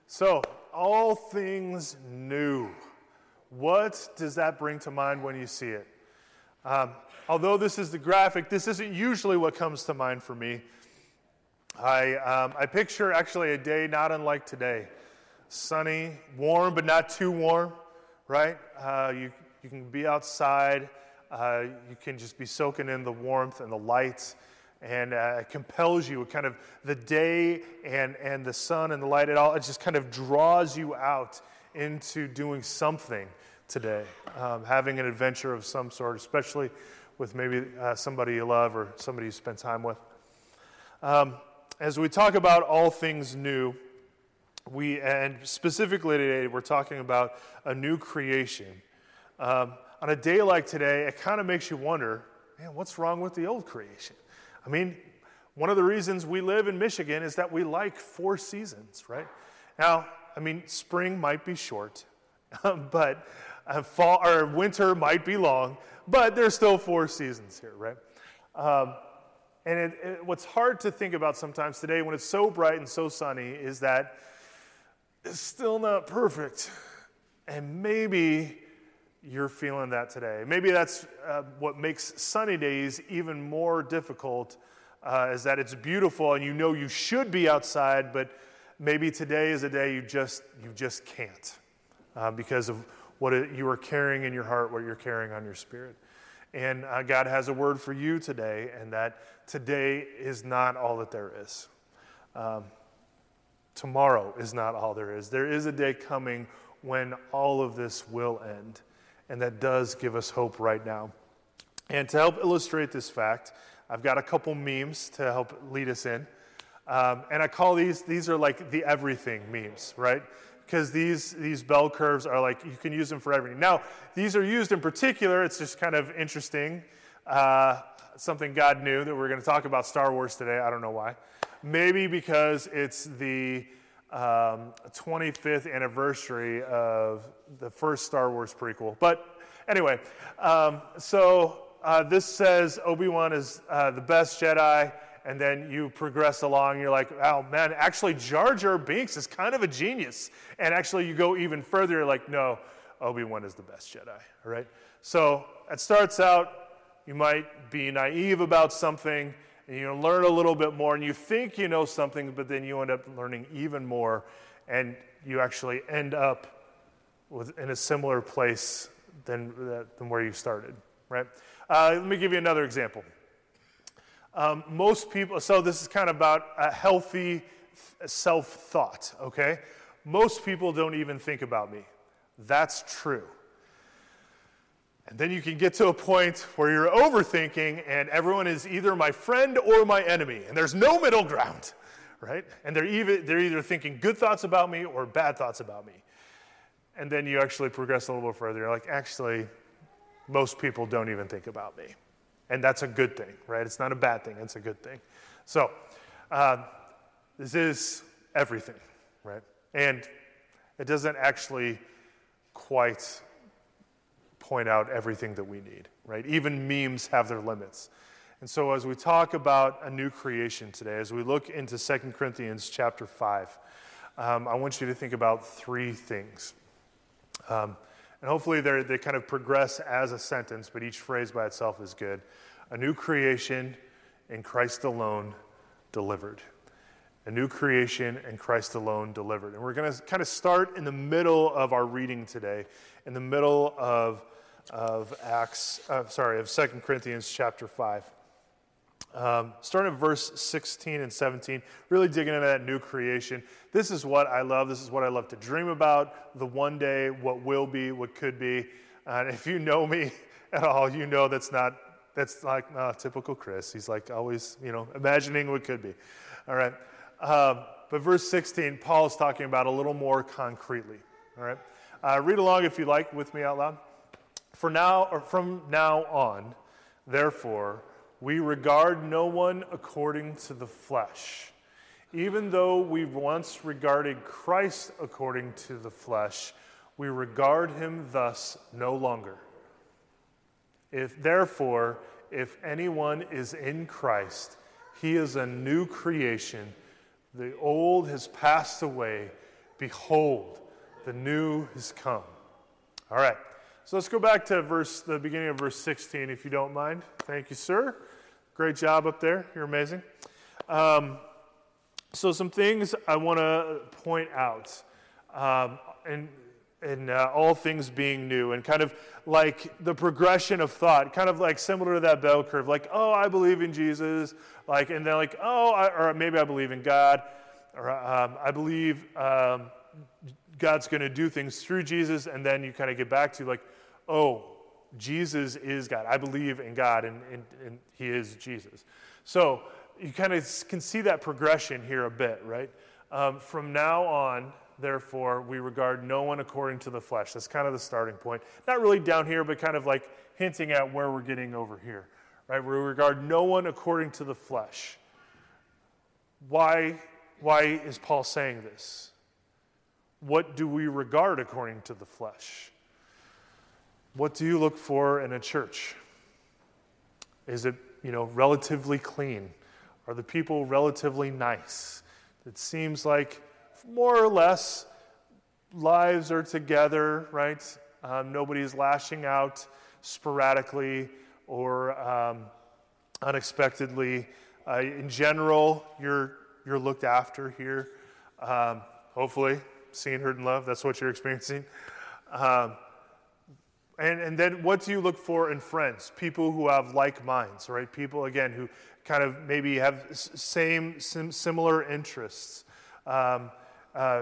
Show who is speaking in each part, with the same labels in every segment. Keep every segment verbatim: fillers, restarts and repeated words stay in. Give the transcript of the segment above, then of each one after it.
Speaker 1: So, all things new. What does that bring to mind when you see it? Um, although this is the graphic, this isn't usually what comes to mind for me. I um, I picture actually a day not unlike today. Sunny, warm, but not too warm, right? Uh, you, you can be outside. Uh, you can just be soaking in the warmth and the light. And uh, it compels you, it kind of, the day and, and the sun and the light, it all, it just kind of draws you out into doing something today, um, having an adventure of some sort, especially with maybe uh, somebody you love or somebody you spend time with. Um, as we talk about all things new, we, and specifically today, we're talking about a new creation. Um, on a day like today, it kind of makes you wonder, man, what's wrong with the old creation? I mean, one of the reasons we live in Michigan is that we like four seasons, right? Now, I mean, spring might be short, but uh, fall or winter might be long, but there's still four seasons here, right? Um, and it, it, what's hard to think about sometimes today when it's so bright and so sunny is that it's still not perfect. And maybe you're feeling that today. Maybe that's uh, what makes sunny days even more difficult, uh, is that it's beautiful and you know you should be outside, but maybe today is a day you just you just can't uh, because of what it, you are carrying in your heart, what you're carrying on your spirit. And uh, God has a word for you today, and that today is not all that there is. Um, tomorrow is not all there is. There is a day coming when all of this will end. And that does give us hope right now. And to help illustrate this fact, I've got a couple memes to help lead us in. Um, and I call these, these are like the everything memes, right? Because these, these bell curves are like, you can use them for everything. Now, these are used in particular, it's just kind of interesting. Uh, something God knew that we're going to talk about Star Wars today. I don't know why. Maybe because it's the Um, twenty-fifth anniversary of the first Star Wars prequel. But anyway, um, so uh, this says Obi-Wan is uh, the best Jedi, and then you progress along, you're like, oh man, actually Jar Jar Binks is kind of a genius. And actually you go even further, you're like, no, Obi-Wan is the best Jedi, all right? So it starts out, you might be naive about something, and you learn a little bit more, and you think you know something, but then you end up learning even more, and you actually end up with, in a similar place than, than where you started, right? Uh, let me give you another example. Um, most people, so this is kind of about a healthy self-thought, okay? Most people don't even think about me. That's true. And then you can get to a point where you're overthinking and everyone is either my friend or my enemy. And there's no middle ground, right? And they're either, they're either thinking good thoughts about me or bad thoughts about me. And then you actually progress a little bit further. You're like, actually, most people don't even think about me. And that's a good thing, right? It's not a bad thing. It's a good thing. So uh, this is everything, right? And it doesn't actually quite point out everything that we need, right? Even memes have their limits. And so as we talk about a new creation today, as we look into Second Corinthians chapter five, um, I want you to think about three things. Um, and hopefully they they kind of progress as a sentence, but each phrase by itself is good. A new creation in Christ alone delivered. A new creation in Christ alone delivered. And we're going to kind of start in the middle of our reading today, in the middle of of Acts, uh, sorry, of Second Corinthians chapter five. Um, starting at verse sixteen and seventeen, really digging into that new creation. This is what I love. This is what I love to dream about, the one day, what will be, what could be. And if you know me at all, you know that's not, that's like uh, typical Chris. He's like always, you know, imagining what could be. All right. Um, but verse sixteen, Paul is talking about a little more concretely. All right. Uh, read along if you like with me out loud. For now, or from now on, therefore, we regard no one according to the flesh. Even though we once regarded Christ according to the flesh, we regard him thus no longer. If therefore, if anyone is in Christ, he is a new creation. The old has passed away. Behold, the new has come. All right. So let's go back to verse, the beginning of verse sixteen, if you don't mind. Thank you, sir. Great job up there. You're amazing. Um, so some things I want to point out, um, and and uh, all things being new, and kind of like the progression of thought, kind of like similar to that bell curve. Like, oh, I believe in Jesus. Like, and then like, oh, I, or maybe I believe in God, or um, I believe um, God's going to do things through Jesus, and then you kind of get back to like, oh, Jesus is God. I believe in God, and, and, and he is Jesus. So you kind of can see that progression here a bit, right? Um, from now on, therefore, we regard no one according to the flesh. That's kind of the starting point. Not really down here, but kind of like hinting at where we're getting over here, right? We regard no one according to the flesh. Why, why is Paul saying this? What do we regard according to the flesh? What do you look for in a church? Is it, you know, relatively clean? Are the people relatively nice? It seems like more or less lives are together, right? Um, nobody's lashing out sporadically or um, unexpectedly. Uh, in general, you're you're looked after here. Um, hopefully, seen, heard, and loved. That's what you're experiencing. Um, And, and then what do you look for in friends? People who have like minds, right? People, again, who kind of maybe have same, sim, similar interests, um, uh,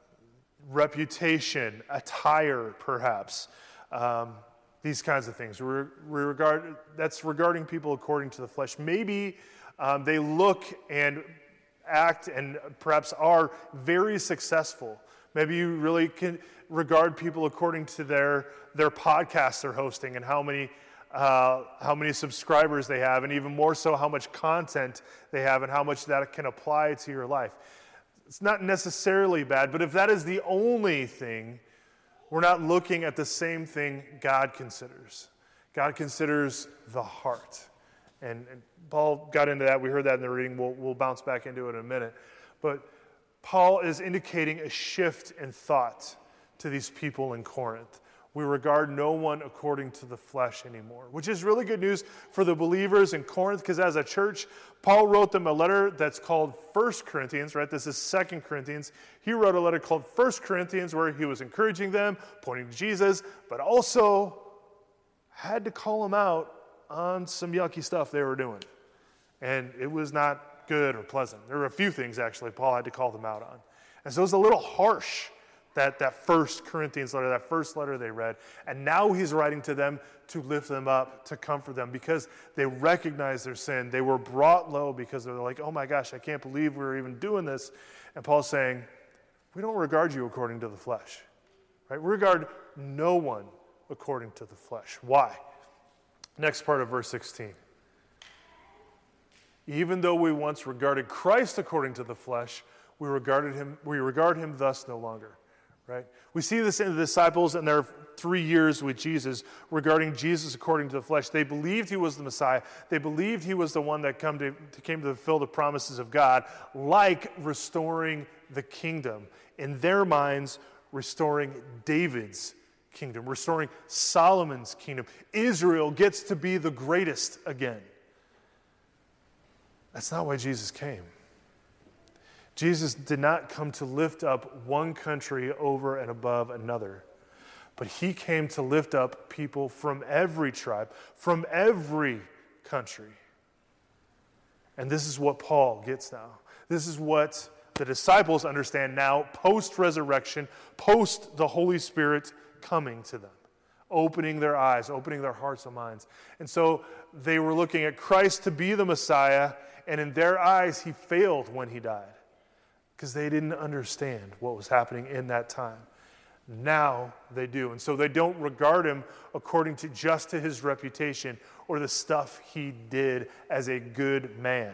Speaker 1: reputation, attire, perhaps, um, these kinds of things. We, we regard, that's regarding people according to the flesh. Maybe um, they look and act and perhaps are very successful. Maybe you really can regard people according to their their podcasts they're hosting and how many uh, how many subscribers they have, and even more so how much content they have and how much that can apply to your life. It's not necessarily bad, but if that is the only thing, we're not looking at the same thing God considers. God considers the heart. And, and Paul got into that. We heard that in the reading. We'll, we'll bounce back into it in a minute. But Paul is indicating a shift in thought to these people in Corinth. We regard no one according to the flesh anymore, which is really good news for the believers in Corinth, because as a church, Paul wrote them a letter that's called First Corinthians, right? This is Second Corinthians. He wrote a letter called First Corinthians where he was encouraging them, pointing to Jesus, but also had to call them out on some yucky stuff they were doing. And it was not good or pleasant. There were a few things, actually, Paul had to call them out on. And so it was a little harsh, that, that first Corinthians letter, that first letter they read. And now he's writing to them to lift them up, to comfort them, because they recognize their sin. They were brought low because they're like, oh my gosh, I can't believe we're even doing this. And Paul's saying, we don't regard you according to the flesh. Right? We regard no one according to the flesh. Why? Next part of verse sixteen. Even though we once regarded Christ according to the flesh, we regarded him, we regard him thus no longer. Right? We see this in the disciples in their three years with Jesus, regarding Jesus according to the flesh. They believed he was the Messiah. They believed he was the one that come to, came to fulfill the promises of God, like restoring the kingdom. In their minds, restoring David's kingdom, restoring Solomon's kingdom. Israel gets to be the greatest again. That's not why Jesus came. Jesus did not come to lift up one country over and above another, but he came to lift up people from every tribe, from every country. And this is what Paul gets now. This is what the disciples understand now, post-resurrection, post the Holy Spirit coming to them, opening their eyes, opening their hearts and minds. And so they were looking at Christ to be the Messiah, and in their eyes, he failed when he died, because they didn't understand what was happening in that time. Now they do. And so they don't regard him according to just to his reputation or the stuff he did as a good man.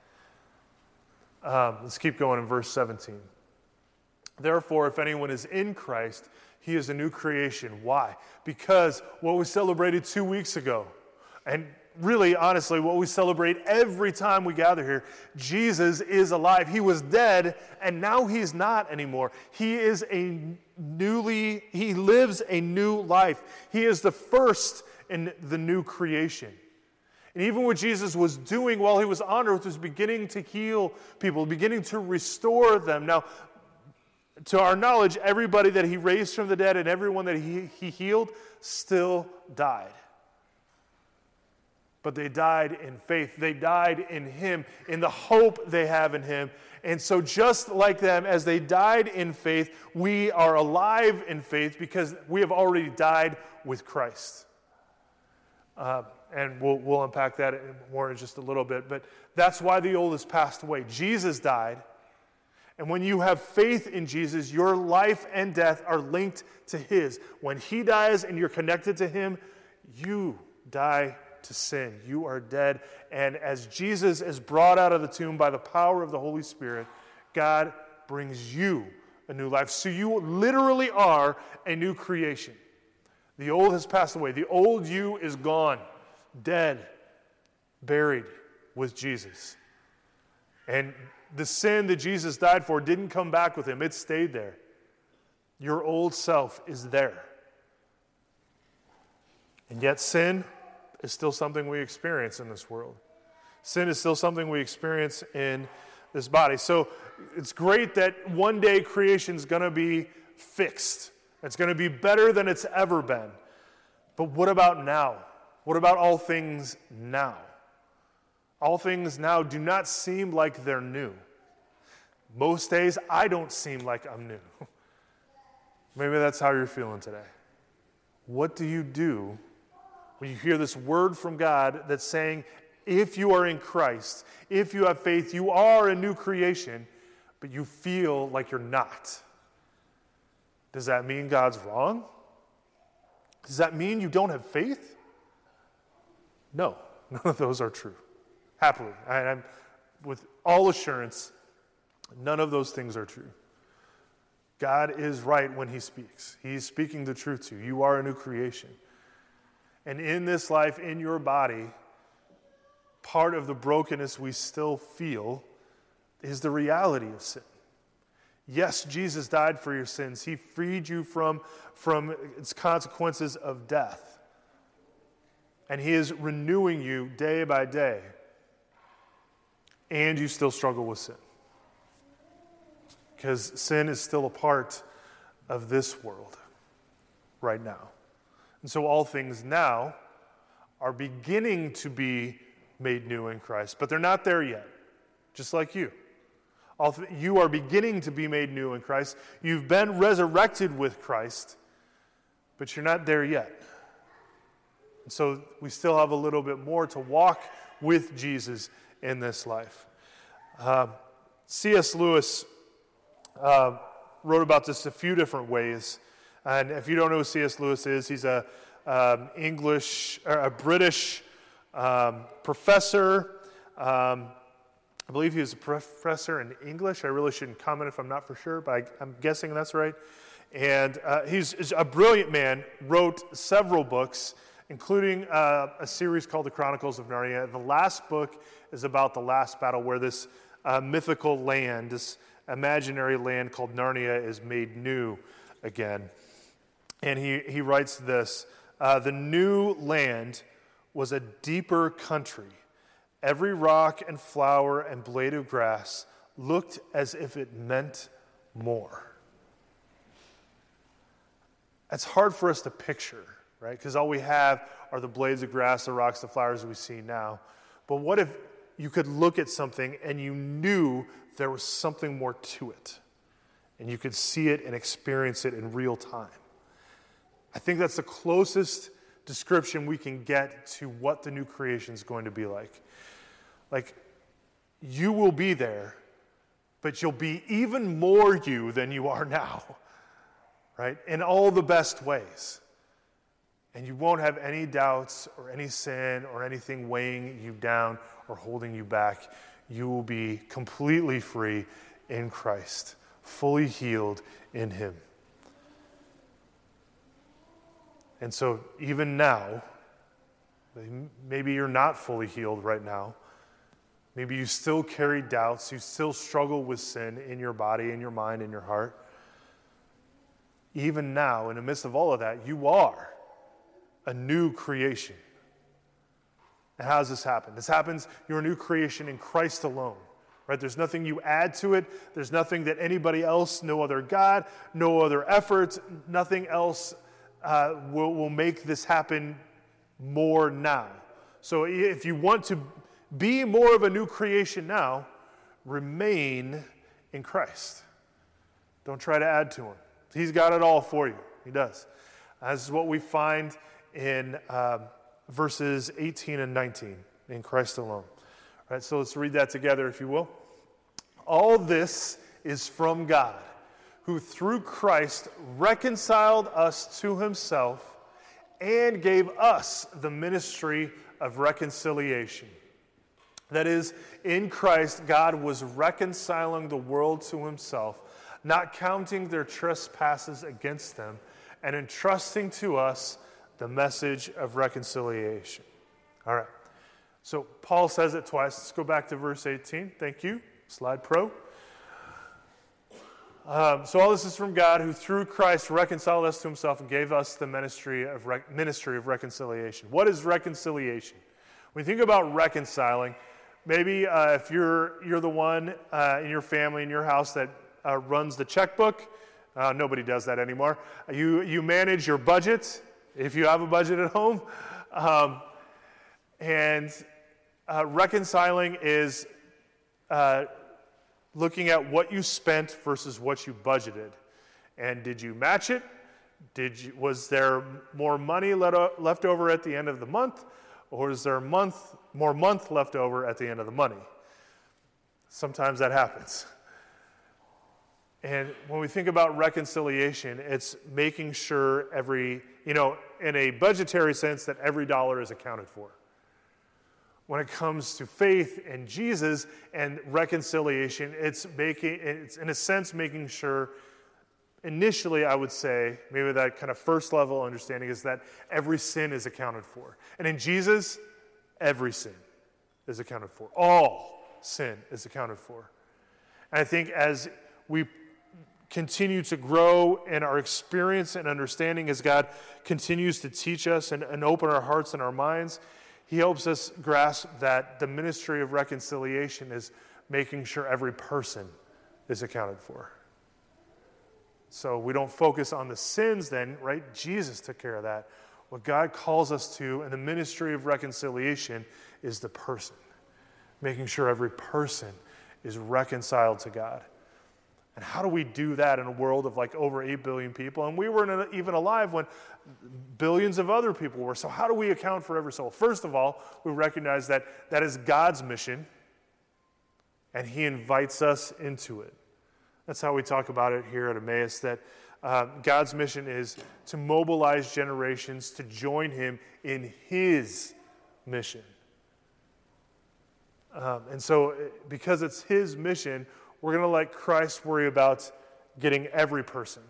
Speaker 1: Um, let's keep going in verse seventeen. Therefore, if anyone is in Christ, he is a new creation. Why? Because what we celebrated two weeks ago, and really, honestly, what we celebrate every time we gather here, Jesus is alive. He was dead, and now he's not anymore. He is a newly, he lives a new life. He is the first in the new creation. And even what Jesus was doing while he was on earth was beginning to heal people, beginning to restore them. Now, to our knowledge, everybody that he raised from the dead and everyone that he, he healed still died. But they died in faith. They died in him, in the hope they have in him. And so just like them, as they died in faith, we are alive in faith because we have already died with Christ. Uh, and we'll, we'll unpack that more in just a little bit. But that's why the old has passed away. Jesus died. And when you have faith in Jesus, your life and death are linked to his. When he dies and you're connected to him, you die to sin. You are dead. And as Jesus is brought out of the tomb by the power of the Holy Spirit, God brings you a new life. So you literally are a new creation. The old has passed away. The old you is gone, dead, buried with Jesus. And the sin that Jesus died for didn't come back with him. It stayed there. Your old self is there. And yet sin is still something we experience in this world. Sin is still something we experience in this body. So it's great that one day creation is going to be fixed. It's going to be better than it's ever been. But what about now? What about all things now? All things now do not seem like they're new. Most days, I don't seem like I'm new. Maybe that's how you're feeling today. What do you do when you hear this word from God that's saying, if you are in Christ, if you have faith, you are a new creation, but you feel like you're not? Does that mean God's wrong? Does that mean you don't have faith? No, none of those are true. Happily, I, I'm with all assurance, none of those things are true. God is right when he speaks. He's speaking the truth to you. You are a new creation. And in this life, in your body, part of the brokenness we still feel is the reality of sin. Yes, Jesus died for your sins. He freed you from, from its consequences of death. And he is renewing you day by day. And you still struggle with sin. Because sin is still a part of this world right now. And so all things now are beginning to be made new in Christ, but they're not there yet, just like you. All th- you are beginning to be made new in Christ. You've been resurrected with Christ, but you're not there yet. And so we still have a little bit more to walk with Jesus in this life. Uh, C S Lewis uh, wrote about this a few different ways. And if you don't know who C S Lewis is, he's a um, English, or a British um, professor. Um, I believe he was a professor in English. I really shouldn't comment if I'm not for sure, but I, I'm guessing that's right. And uh, he's, he's a brilliant man, wrote several books, including uh, a series called The Chronicles of Narnia. The last book is about the last battle where this uh, mythical land, this imaginary land called Narnia, is made new again. And he, he writes this, uh, the new land was a deeper country. Every rock and flower and blade of grass looked as if it meant more. It's hard for us to picture, right? Because all we have are the blades of grass, the rocks, the flowers we see now. But what if you could look at something and you knew there was something more to it? And you could see it and experience it in real time. I think that's the closest description we can get to what the new creation is going to be like. Like, you will be there, but you'll be even more you than you are now, right? In all the best ways. And you won't have any doubts or any sin or anything weighing you down or holding you back. You will be completely free in Christ, fully healed in him. And so even now, Maybe you're not fully healed right now. Maybe you still carry doubts. You still struggle with sin in your body, in your mind, in your heart. Even now, in the midst of all of that, you are a new creation. And how does this happen? This happens, you're a new creation in Christ alone. Right? There's nothing you add to it. There's nothing that anybody else, no other God, no other efforts, nothing else uh, will, will make this happen more now. So if you want to be more of a new creation now, remain in Christ. Don't try to add to him. He's got it all for you. He does. This is what we find in uh, verses eighteen and nineteen, in Christ alone. All right, so let's read that together, if you will. All this is from God, who through Christ reconciled us to himself and gave us the ministry of reconciliation. That is, in Christ, God was reconciling the world to himself, not counting their trespasses against them, and entrusting to us the message of reconciliation. All right. So Paul says it twice. Let's go back to verse eighteen. Thank you. Slide pro. Um, so all this is from God, who through Christ reconciled us to himself and gave us the ministry of re- ministry of reconciliation. What is reconciliation? When you think about reconciling, maybe uh, if you're you're the one uh, in your family, in your house that uh, runs the checkbook, uh, nobody does that anymore. You you manage your budget, if you have a budget at home, um, and uh, reconciling is uh, looking at what you spent versus what you budgeted. And did you match it? Did you, was there more money let, left over at the end of the month? Or is there a month, more month left over at the end of the money? Sometimes that happens. And when we think about reconciliation, it's making sure every, you know, in a budgetary sense, that every dollar is accounted for. When it comes to faith in Jesus and reconciliation, it's making, it's in a sense making sure, initially I would say, maybe that kind of first level understanding is that every sin is accounted for. And in Jesus, every sin is accounted for. All sin is accounted for. And I think as we continue to grow in our experience and understanding, as God continues to teach us and, and open our hearts and our minds, he helps us grasp that the ministry of reconciliation is making sure every person is accounted for. So we don't focus on the sins then, right? Jesus took care of that. What God calls us to in the ministry of reconciliation is the person, making sure every person is reconciled to God. And how do we do that in a world of like over eight billion people? And we weren't even alive when billions of other people were. So how do we account for every soul? First of all, we recognize that that is God's mission, and he invites us into it. That's how we talk about it here at Emmaus, that uh, God's mission is to mobilize generations to join him in his mission. Um, and so because it's his mission, we're going to let Christ worry about getting every person.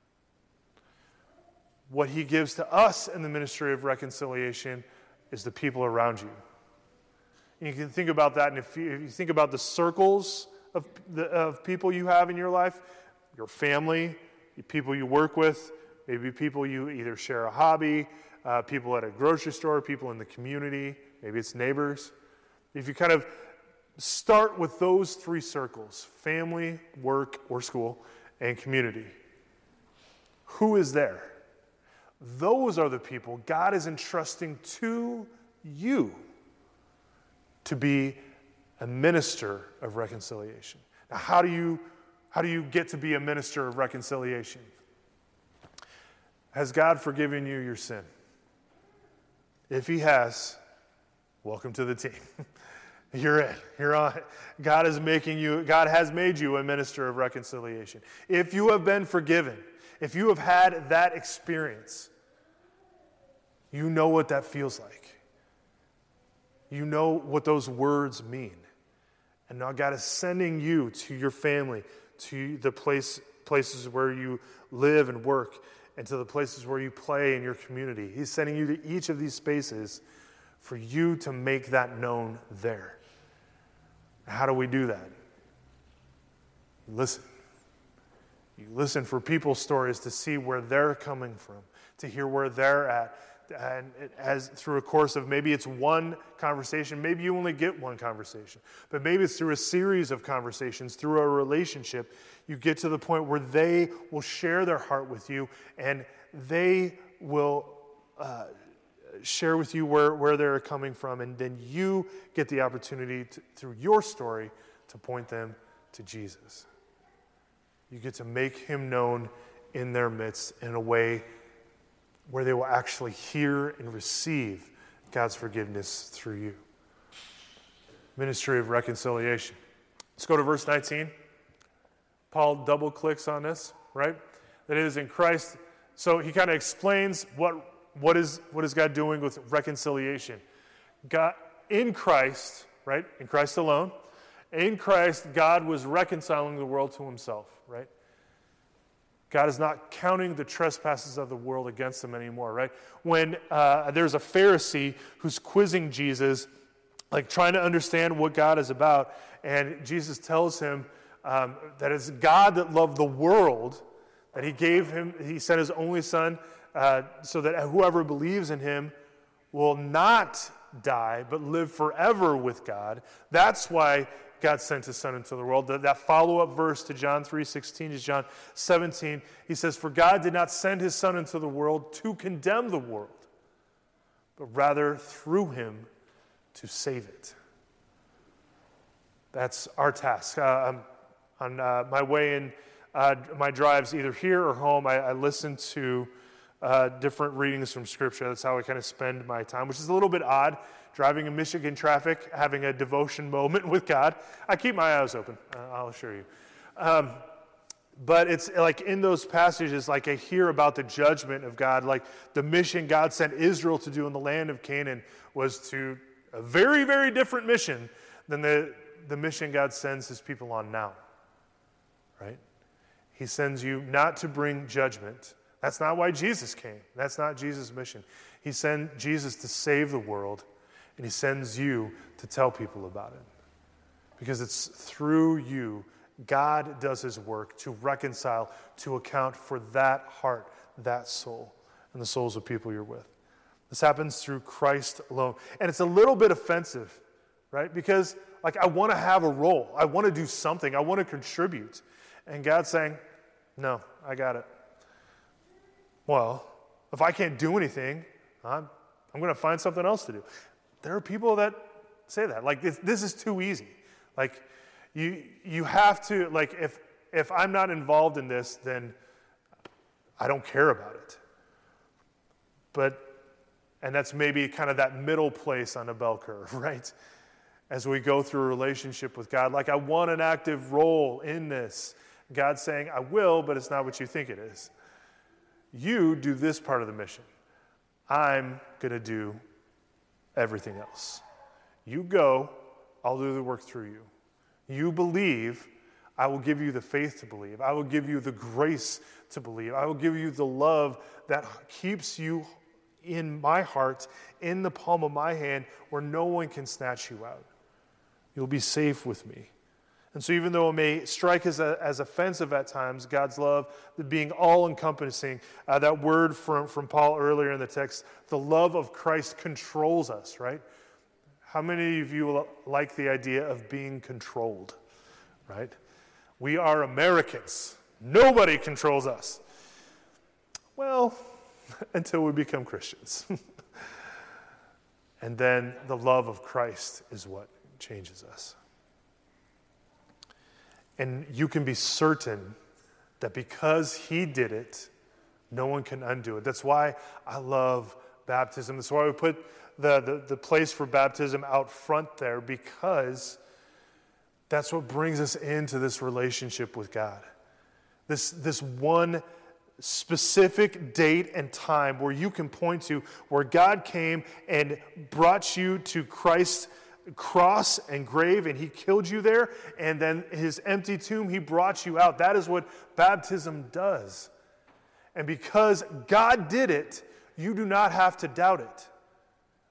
Speaker 1: What he gives to us in the ministry of reconciliation is the people around you. You can think about that, and if you, if you think about the circles of, the, of people you have in your life, your family, people you work with, maybe people you either share a hobby, uh, people at a grocery store, people in the community, maybe it's neighbors. If you kind of start with those three circles, family, work, or school, and community, who is there? Those are the people God is entrusting to you to be a minister of reconciliation. Now, how do you, how do you get to be a minister of reconciliation? Has God forgiven you your sin? If he has, welcome to the team. You're in. You're on. God is making you, God has made you a minister of reconciliation. If you have been forgiven, if you have had that experience, you know what that feels like. You know what those words mean. And now God is sending you to your family, to the place, places where you live and work, and to the places where you play in your community. He's sending you to each of these spaces for you to make that known there. How do we do that? Listen. You listen for people's stories to see where they're coming from, to hear where they're at. And it, as through a course of maybe it's one conversation, maybe you only get one conversation, but maybe it's through a series of conversations, through a relationship, you get to the point where they will share their heart with you, and they will uh, share with you where, where they're coming from, and then you get the opportunity to, through your story to point them to Jesus. You get to make him known in their midst in a way where they will actually hear and receive God's forgiveness through you. Ministry of reconciliation. Let's go to verse nineteen. Paul double clicks on this, right? That it is in Christ. So he kind of explains what, what, is, what is God doing with reconciliation. God, in Christ, right? In Christ alone. In Christ, God was reconciling the world to himself, right? God is not counting the trespasses of the world against them anymore, right? When uh, there's a Pharisee who's quizzing Jesus, like trying to understand what God is about, and Jesus tells him um, that it's God that loved the world, that he gave him, he sent his only son uh, so that whoever believes in him will not die, but live forever with God. That's why God sent his son into the world. That, that follow-up verse to John three sixteen is John seventeen. He says, "For God did not send his son into the world to condemn the world, but rather through him to save it." That's our task. Uh, on uh, my way in, uh, my drives either here or home, I, I listen to uh, different readings from Scripture. That's how I kind of spend my time, which is a little bit odd. Driving in Michigan traffic, having a devotion moment with God. I keep my eyes open, uh, I'll assure you. Um, but it's like in those passages, like I hear about the judgment of God, like the mission God sent Israel to do in the land of Canaan was to a very, very different mission than the, the mission God sends his people on now, right? He sends you not to bring judgment. That's not why Jesus came. That's not Jesus' mission. He sent Jesus to save the world. And he sends you to tell people about it. Because it's through you, God does his work to reconcile, to account for that heart, that soul, and the souls of people you're with. This happens through Christ alone. And it's a little bit offensive, right? Because, like, I want to have a role. I want to do something. I want to contribute. And God's saying, no, I got it. Well, if I can't do anything, I'm, I'm going to find something else to do. There are people that say that. Like, this, this is too easy. Like, you you have to, like, if if I'm not involved in this, then I don't care about it. But, and that's maybe kind of that middle place on a bell curve, right? As we go through a relationship with God. Like, I want an active role in this. God's saying, I will, but it's not what you think it is. You do this part of the mission. I'm going to do everything else. You go, I'll do the work through you. You believe, I will give you the faith to believe. I will give you the grace to believe. I will give you the love that keeps you in my heart, in the palm of my hand, where no one can snatch you out. You'll be safe with me. And so even though it may strike as, a, as offensive at times, God's love, the being all-encompassing, uh, that word from, from Paul earlier in the text, the love of Christ controls us, right? How many of you like the idea of being controlled, right? We are Americans. Nobody controls us. Well, until we become Christians. And then the love of Christ is what changes us. And you can be certain that because he did it, no one can undo it. That's why I love baptism. That's why we put the, the, the place for baptism out front there, because that's what brings us into this relationship with God. This, this one specific date and time where you can point to where God came and brought you to Christ's cross and grave, and he killed you there, and then his empty tomb, he brought you out. That is what baptism does. And because God did it, you do not have to doubt it.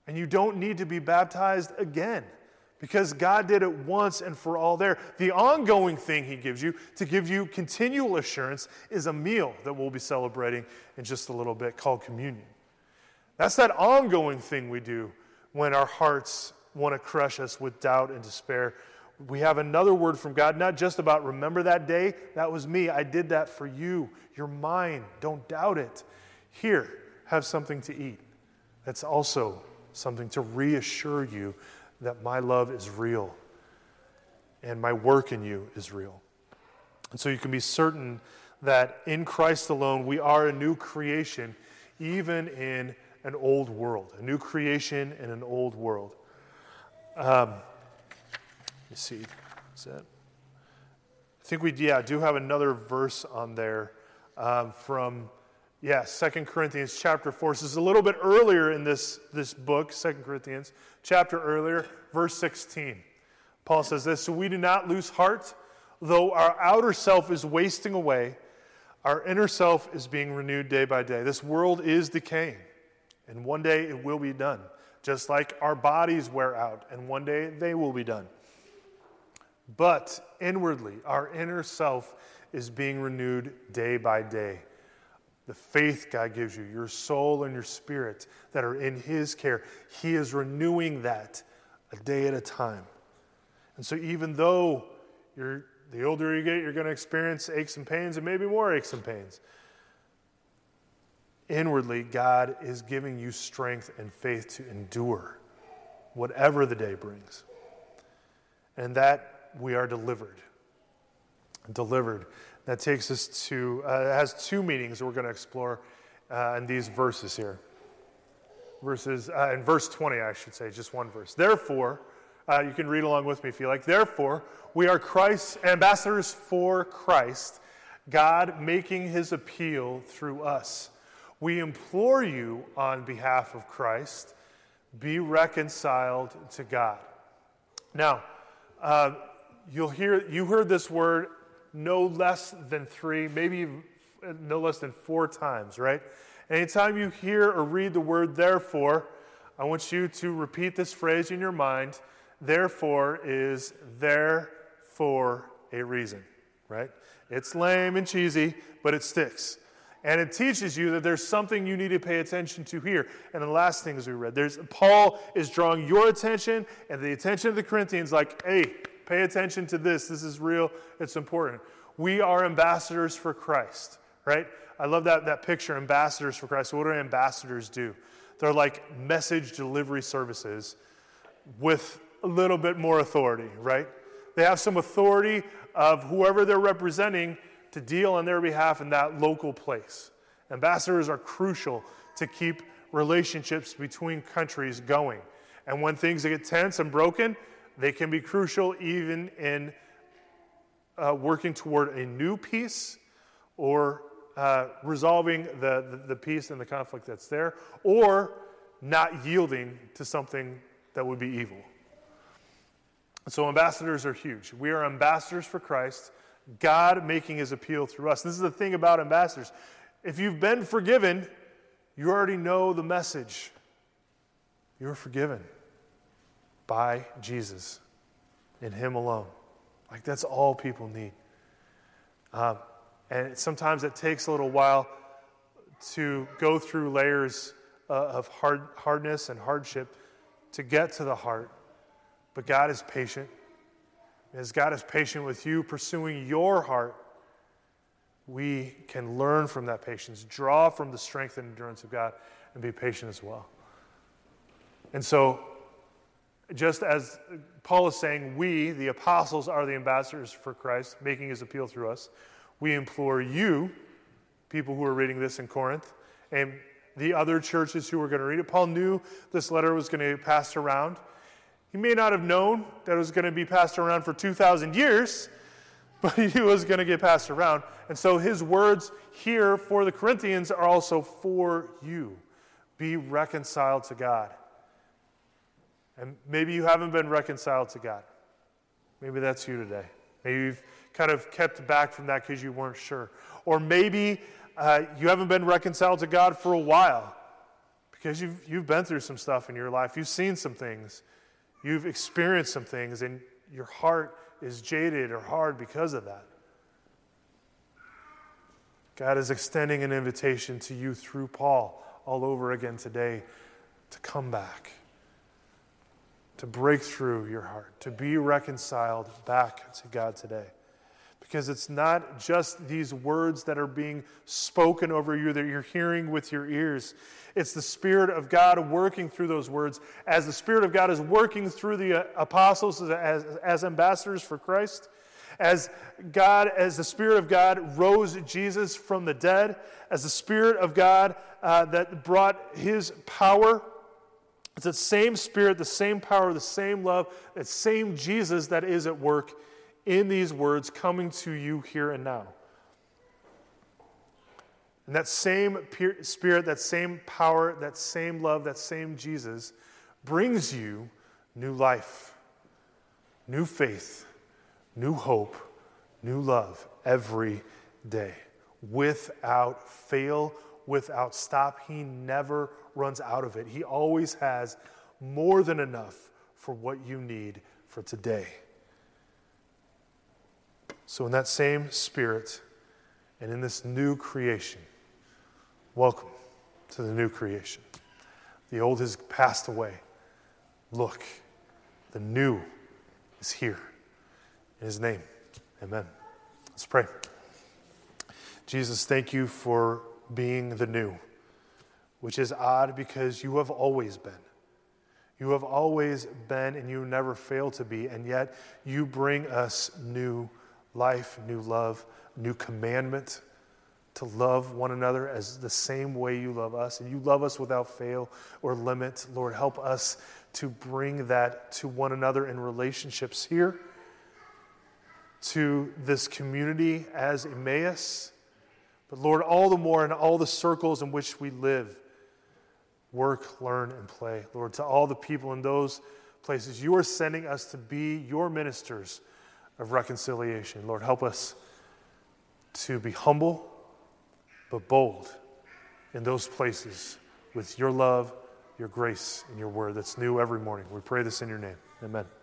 Speaker 1: And you don't need to be baptized again because God did it once and for all there. The ongoing thing he gives you to give you continual assurance is a meal that we'll be celebrating in just a little bit called communion. That's that ongoing thing we do when our hearts want to crush us with doubt and despair. We have another word from God, not just about remember that day. That was me. I did that for you. You're mine. Don't doubt it. Here, have something to eat. That's also something to reassure you that my love is real and my work in you is real. And so you can be certain that in Christ alone, we are a new creation, even in an old world. A new creation in an old world. Um, let me see. Is that? I think we, yeah, do have another verse on there um, from, yeah, Second Corinthians chapter four. This is a little bit earlier in this, this book, Second Corinthians, chapter earlier, verse sixteen. Paul says this, so we do not lose heart, though our outer self is wasting away, our inner self is being renewed day by day. This world is decaying, and one day it will be done, just like our bodies wear out, and one day they will be done. But inwardly, our inner self is being renewed day by day. The faith God gives you, your soul and your spirit that are in his care, he is renewing that a day at a time. And so even though you're the older you get, you're going to experience aches and pains and maybe more aches and pains. Inwardly, God is giving you strength and faith to endure whatever the day brings. And that we are delivered. Delivered. That takes us to, uh, it has two meanings that we're going to explore uh, in these verses here. Verses, uh, in verse twenty, I should say, just one verse. Therefore, uh, you can read along with me if you like. Therefore, we are Christ's ambassadors for Christ, God making his appeal through us. We implore you on behalf of Christ, be reconciled to God. Now, uh, you'll hear, you heard this word no less than three, maybe no less than four times, right? Anytime you hear or read the word therefore, I want you to repeat this phrase in your mind. Therefore is there for a reason, right? It's lame and cheesy, but it sticks. And it teaches you that there's something you need to pay attention to here. And the last thing as we read, there's Paul is drawing your attention and the attention of the Corinthians like, hey, pay attention to this. This is real. It's important. We are ambassadors for Christ, right? I love that, that picture, ambassadors for Christ. What do ambassadors do? They're like message delivery services with a little bit more authority, right? They have some authority of whoever they're representing to deal on their behalf in that local place. Ambassadors are crucial to keep relationships between countries going. And when things get tense and broken, they can be crucial even in uh, working toward a new peace or uh, resolving the, the, the peace and the conflict that's there, or not yielding to something that would be evil. So ambassadors are huge. We are ambassadors for Christ, God making his appeal through us. This is the thing about ambassadors. If you've been forgiven, you already know the message. You're forgiven by Jesus, in him alone. Like that's all people need. Um, and sometimes it takes a little while to go through layers uh, of hard, hardness and hardship to get to the heart. But God is patient. As God is patient with you pursuing your heart, we can learn from that patience, draw from the strength and endurance of God, and be patient as well. And so, just as Paul is saying, we, the apostles, are the ambassadors for Christ, making his appeal through us, we implore you, people who are reading this in Corinth, and the other churches who are going to read it. Paul knew this letter was going to be passed around. He may not have known that it was going to be passed around for two thousand years, but he was going to get passed around. And so his words here for the Corinthians are also for you. Be reconciled to God. And maybe you haven't been reconciled to God. Maybe that's you today. Maybe you've kind of kept back from that because you weren't sure. Or maybe uh, you haven't been reconciled to God for a while because you've, you've been through some stuff in your life. You've seen some things. You've experienced some things, and your heart is jaded or hard because of that. God is extending an invitation to you through Paul all over again today to come back, to break through your heart, to be reconciled back to God today. Because it's not just these words that are being spoken over you that you're hearing with your ears. It's the Spirit of God working through those words. As the Spirit of God is working through the apostles as, as ambassadors for Christ, as God, as the Spirit of God rose Jesus from the dead, as the Spirit of God uh, that brought His power, it's that same Spirit, the same power, the same love, that same Jesus that is at work in these words coming to you here and now. And that same Spirit, that same power, that same love, that same Jesus brings you new life, new faith, new hope, new love every day. Without fail, without stop. He never runs out of it. He always has more than enough for what you need for today. So in that same Spirit and in this new creation, welcome to the new creation. The old has passed away. Look, the new is here. In His name, amen. Let's pray. Jesus, thank you for being the new, which is odd because you have always been. You have always been and you never fail to be, and yet you bring us new life, new love, new commandment to love one another as the same way you love us. And you love us without fail or limit. Lord, help us to bring that to one another in relationships here, to this community as Emmaus, but Lord, all the more in all the circles in which we live, work, learn, and play. Lord, to all the people in those places, you are sending us to be your ministers of reconciliation. Lord, help us to be humble but bold in those places with your love, your grace, and your word that's new every morning. We pray this in your name. Amen.